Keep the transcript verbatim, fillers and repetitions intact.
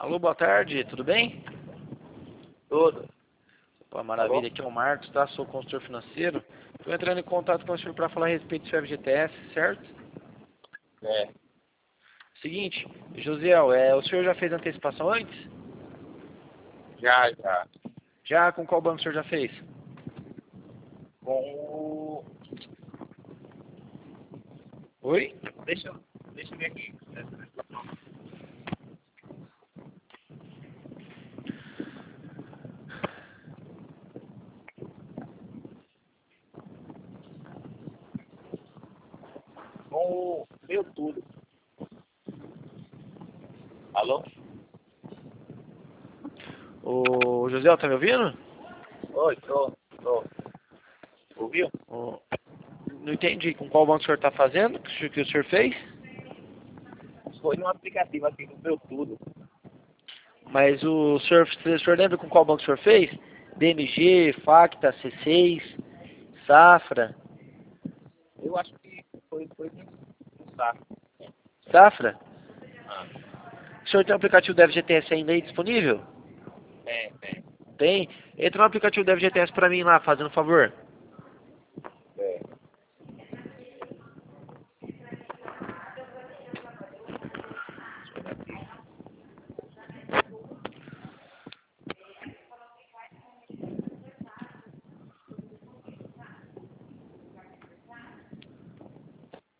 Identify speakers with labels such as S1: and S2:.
S1: Alô, boa tarde, tudo bem?
S2: Tudo.
S1: Pô, maravilha, aqui é o Marcos, tá? Sou consultor financeiro. Estou entrando em contato com o senhor para falar a respeito do seu F G T S, certo?
S2: É.
S1: Seguinte, Josiel, é, o senhor já fez antecipação antes?
S2: Já, já.
S1: Já? Com qual banco o senhor já fez?
S2: Com o...
S1: Oi?
S2: Deixa, eu- deixa eu ver aqui. Com o Meu Tudo. Alô?
S1: Ô, Josiel, tá me ouvindo?
S2: Oi, tô, tô. Ouviu?
S1: Ô, não entendi, com qual banco o senhor está fazendo, que o senhor que o senhor fez?
S2: Foi no aplicativo aqui do Meu Tudo.
S1: Mas o senhor, o senhor lembra com qual banco o senhor fez? B M G, Facta, C seis, Safra,
S2: Eu acho que foi, foi no no saco.
S1: Safra?
S2: Ah,
S1: O senhor tem o aplicativo do F G T S ainda aí disponível?
S2: tem, tem.
S1: Tem? Entra no aplicativo do F G T S para mim lá, fazendo um favor.